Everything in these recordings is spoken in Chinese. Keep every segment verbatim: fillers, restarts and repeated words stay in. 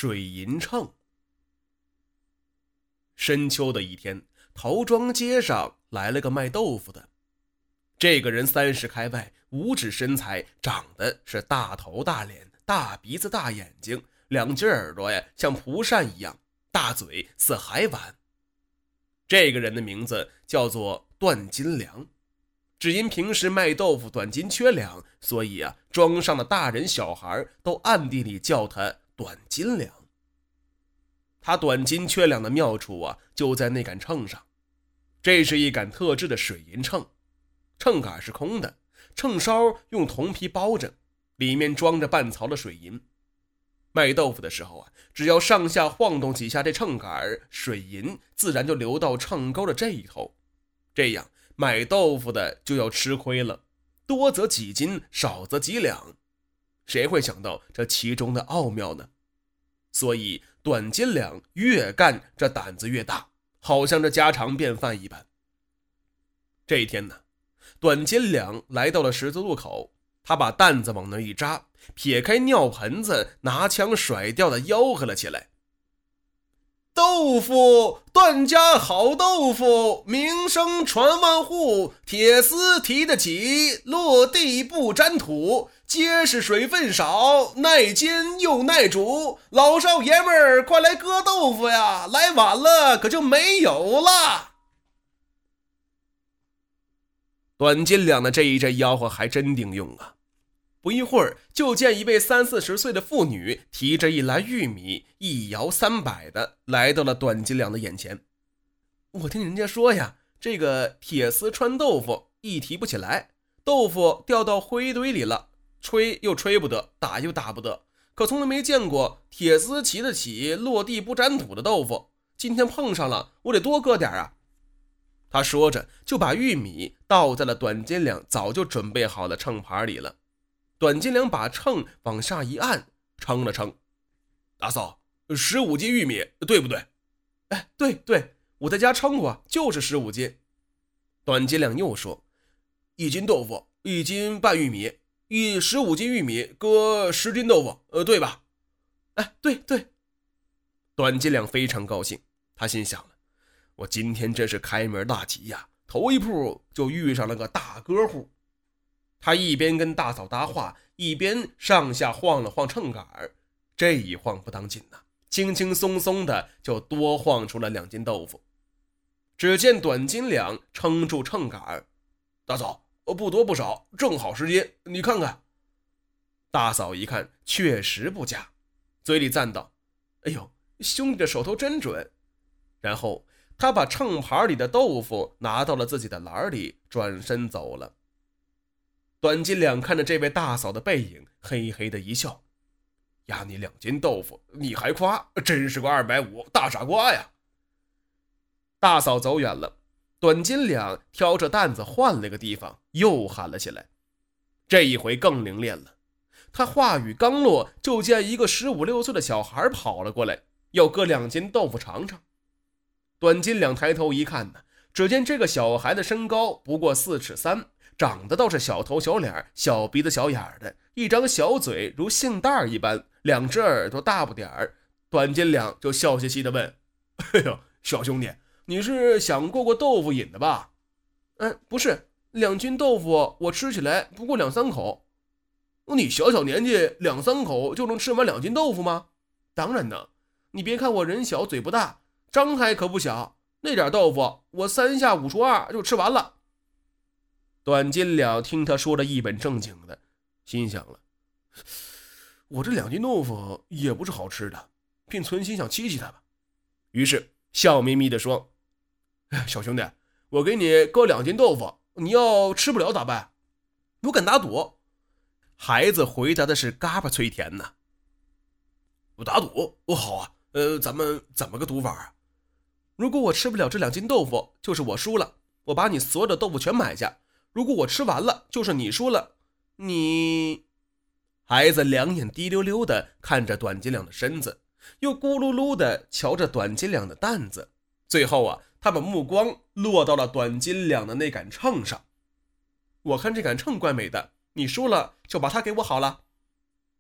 水银秤。深秋的一天，陶庄街上来了个卖豆腐的。这个人三十开外，五指身材，长得是大头大脸，大鼻子大眼睛，两只耳朵呀像蒲扇一样，大嘴似海碗。这个人的名字叫做段金良，只因平时卖豆腐短斤缺两，所以啊，庄上的大人小孩都暗地里叫他短斤良。他短斤缺两的妙处啊，就在那杆秤上。这是一杆特制的水银秤，秤杆是空的，秤梢用铜皮包着，里面装着半槽的水银。卖豆腐的时候啊，只要上下晃动几下这秤杆，水银自然就流到秤钩的这一头。这样买豆腐的就要吃亏了，多则几斤，少则几两。谁会想到这其中的奥妙呢？所以短斤两越干这胆子越大，好像这家常便饭一般。这一天呢，短斤两来到了十字路口，他把担子往那一扎，撇开尿盆子，拿枪甩掉的吆喝了起来：豆腐，段家好豆腐，名声传万户，铁丝提得起，落地不沾土，结实水分少，耐煎又耐煮，老少爷们儿快来割豆腐呀，来晚了可就没有了。短斤两的这一阵吆喝还真顶用啊！不一会儿，就见一位三四十岁的妇女提着一篮玉米，一摇三摆的来到了短斤两的眼前。我听人家说呀，这个铁丝穿豆腐一提不起来，豆腐掉到灰堆里了，吹又吹不得，打又打不得，可从来没见过铁丝提得起，落地不沾土的豆腐。今天碰上了，我得多割点啊！他说着就把玉米倒在了短斤两早就准备好的秤盘里了。短斤两把秤往下一按，称了称：大嫂，十五斤玉米对不对？哎，对对，我在家称过，就是十五斤。短斤两又说：一斤豆腐，一斤半玉米，一十五斤玉米割十斤豆腐，呃，对吧？哎，对对。短斤两非常高兴，他心想了，我今天真是开门大吉呀，头一步就遇上了个大哥户。他一边跟大嫂搭话，一边上下晃了晃秤杆，这一晃不当紧呐、啊，轻轻松松的就多晃出了两斤豆腐。只见短斤两撑住秤杆：大嫂，不多不少，正好十斤，你看看。大嫂一看，确实不假，嘴里赞道：哎呦，兄弟的手头真准。然后他把秤盘里的豆腐拿到了自己的篮里，转身走了。短斤两看着这位大嫂的背影，嘿嘿的一笑：压你两斤豆腐，你还夸，真是个二百五大傻瓜呀！大嫂走远了，短斤两挑着担子换了个地方，又喊了起来。这一回更灵练了，他话语刚落，就见一个十五六岁的小孩跑了过来，要割两斤豆腐尝尝。短斤两抬头一看呢，只见这个小孩的身高不过四尺三，长得倒是小头小脸，小鼻子小眼的，一张小嘴如杏袋一般，两只耳朵大不点儿。短斤两就笑嘻嘻地问：哎呦，小兄弟，你是想过过豆腐瘾的吧？嗯，不是，两斤豆腐我吃起来不过两三口。你小小年纪两三口就能吃完两斤豆腐吗？当然能，你别看我人小嘴不大，张开可不小，那点豆腐我三下五除二就吃完了。短斤两听他说的一本正经的，心想了，我这两斤豆腐也不是好吃的，便存心想欺欺他吧。于是笑眯眯地说：小兄弟，我给你割两斤豆腐，你要吃不了咋办？我敢打赌。孩子回答的是嘎巴脆甜呢。我打赌？我好啊，呃，咱们怎么个赌法啊？如果我吃不了这两斤豆腐，就是我输了，我把你所有的豆腐全买下。如果我吃完了，就是你输了。你……孩子两眼滴溜溜的看着短斤两的身子，又咕噜噜的瞧着短斤两的担子，最后啊，他把目光落到了短斤两的那杆秤上。我看这杆秤怪美的，你输了就把它给我好了。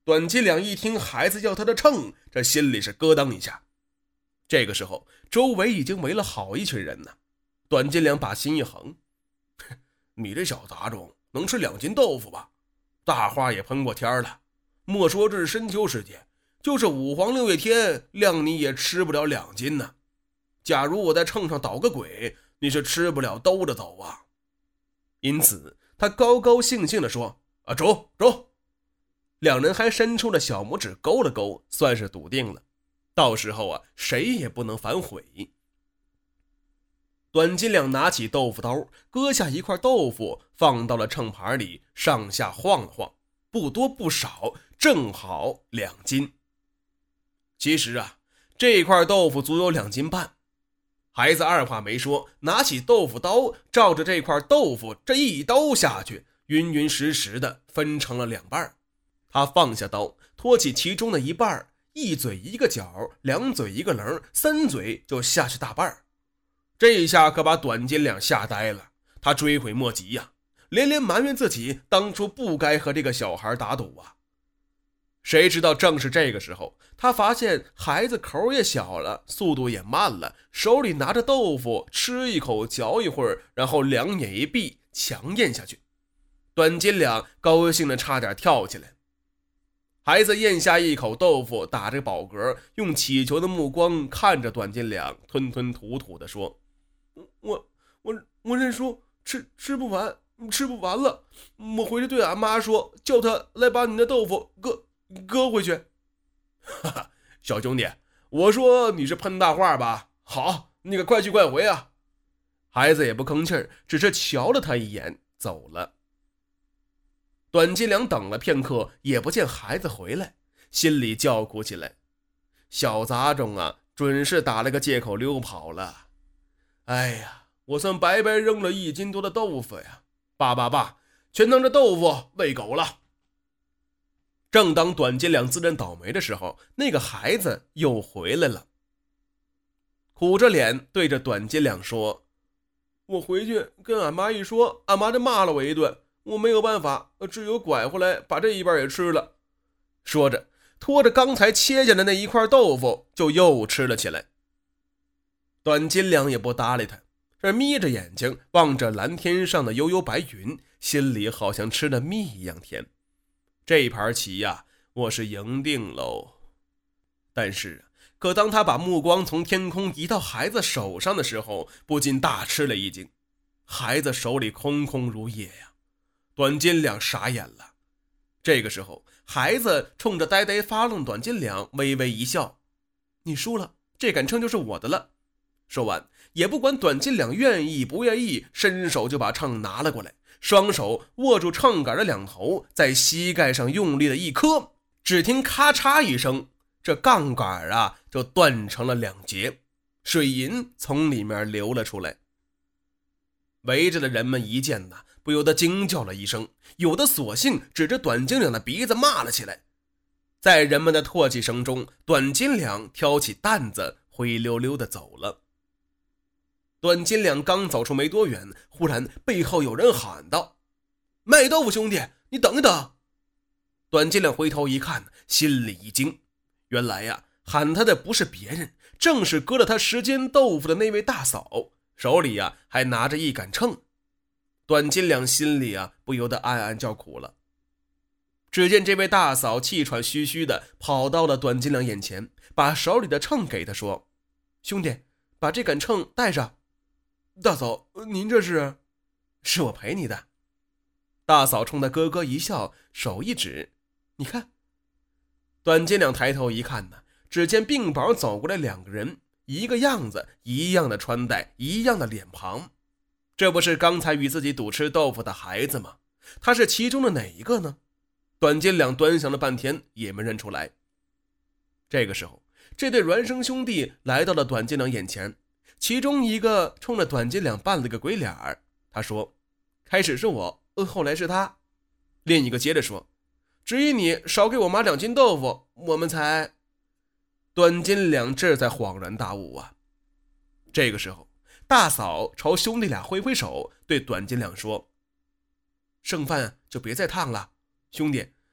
短斤两一听孩子要他的秤，这心里是咯噔一下。这个时候周围已经围了好一群人呢。短斤两把心一横，你这小杂种能吃两斤豆腐吧？大话也喷过天了，莫说这是深秋时节，就是五黄六月天，谅你也吃不了两斤呢。假如我在秤上捣个鬼，你是吃不了兜着走啊。因此他高高兴兴地说：啊，走走。两人还伸出了小拇指勾了勾，算是笃定了，到时候啊，谁也不能反悔。短斤两拿起豆腐刀，割下一块豆腐放到了秤盘里，上下晃了晃，不多不少，正好两斤。其实啊，这块豆腐足有两斤半。孩子二话没说，拿起豆腐刀，照着这块豆腐这一刀下去，匀匀实实的分成了两半。他放下刀，托起其中的一半，一嘴一个角，两嘴一个棱，三嘴就下去大半。这一下可把短斤两吓呆了，他追悔莫及呀、啊，连连埋怨自己当初不该和这个小孩打赌啊。谁知道正是这个时候，他发现孩子口也小了，速度也慢了，手里拿着豆腐，吃一口嚼一会儿，然后两眼一闭，强咽下去。短斤两高兴的差点跳起来。孩子咽下一口豆腐，打着饱嗝，用乞求的目光看着短斤两，吞吞吐吐地说：我我我认输，吃吃不完，吃不完了，我回去对俺妈说，叫她来把你的豆腐割割回去。哈哈，小兄弟，我说你是喷大话吧？好，你可快去快回啊！孩子也不吭气儿，只是瞧了他一眼，走了。短斤两等了片刻，也不见孩子回来，心里叫苦起来：小杂种啊，准是打了个借口溜跑了。哎呀，我算白白扔了一斤多的豆腐呀！爸爸爸，全当这豆腐喂狗了。正当短斤两自认倒霉的时候，那个孩子又回来了，苦着脸对着短斤两说：我回去跟俺妈一说，俺妈就骂了我一顿，我没有办法，只有拐回来把这一半也吃了。说着拖着刚才切下的那一块豆腐就又吃了起来。短斤两也不搭理他，这眯着眼睛望着蓝天上的悠悠白云，心里好像吃了蜜一样甜。这盘棋呀、啊，我是赢定喽。但是可当他把目光从天空移到孩子手上的时候，不禁大吃了一惊。孩子手里空空如也呀，短斤两傻眼了。这个时候，孩子冲着呆呆发愣短斤两微微一笑：你输了，这杆秤就是我的了。说完，也不管短斤两愿意不愿意，伸手就把秤拿了过来，双手握住秤杆的两头，在膝盖上用力的一磕，只听咔嚓一声，这杠杆啊就断成了两截，水银从里面流了出来。围着的人们一见呐，不由得惊叫了一声，有的索性指着短斤两的鼻子骂了起来。在人们的唾弃声中，短斤两挑起担子灰溜溜的走了。短斤两刚走出没多远，忽然背后有人喊道：卖豆腐兄弟，你等一等。短斤两回头一看，心里一惊，原来呀、啊，喊他的不是别人，正是割了他十斤豆腐的那位大嫂，手里呀、啊、还拿着一杆秤。短斤两心里啊不由得暗暗叫苦了。只见这位大嫂气喘吁吁的跑到了短斤两眼前，把手里的秤给他说：兄弟，把这杆秤带上。大嫂，您这是？是我陪你的。大嫂冲他咯咯一笑，手一指：你看。短斤两抬头一看呢，只见并宝走过来两个人，一个样子，一样的穿戴，一样的脸庞。这不是刚才与自己赌吃豆腐的孩子吗？他是其中的哪一个呢？短斤两端详了半天也没认出来。这个时候，这对孪生兄弟来到了短斤两眼前，其中一个冲着短斤两扮了个鬼脸儿，他说：开始是我，后来是他。另一个接着说：只因你少给我妈两斤豆腐，我们才……短斤两这才恍然大悟啊。这个时候，大嫂朝兄弟俩挥挥手，对短斤两说：剩饭就别再烫了，兄弟，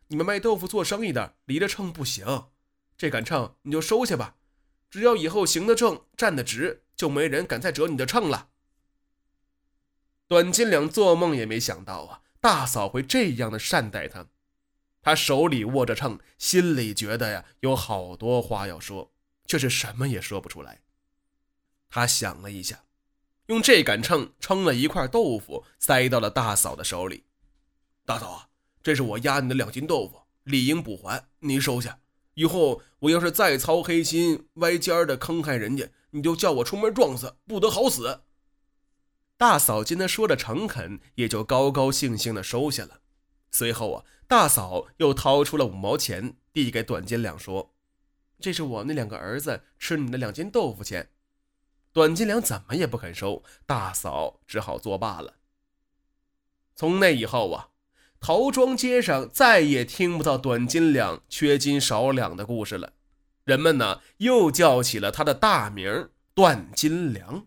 你们卖豆腐做生意的离着秤不行，这杆秤你就收下吧，只要以后行得正站得直，就没人敢再折你的秤了。段金良做梦也没想到啊，大嫂会这样的善待他。他手里握着秤，心里觉得呀有好多话要说，却是什么也说不出来。他想了一下，用这杆秤称了一块豆腐，塞到了大嫂的手里。大嫂啊，这是我压你的两斤豆腐，理应补还，你收下。以后我要是再操黑心歪尖的坑害人家，你就叫我出门撞死，不得好死。大嫂见他说的诚恳，也就高高兴兴的收下了。随后啊，大嫂又掏出了五毛钱，递给段金良说：“这是我那两个儿子吃你的两斤豆腐钱。”段金良怎么也不肯收，大嫂只好作罢了。从那以后啊，陶庄街上再也听不到段金良缺斤少两的故事了，人们呢又叫起了他的大名段金良。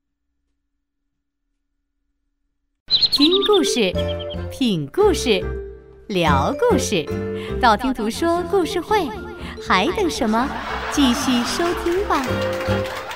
听故事，品故事，聊故事，道听途说故事会，还等什么？继续收听吧。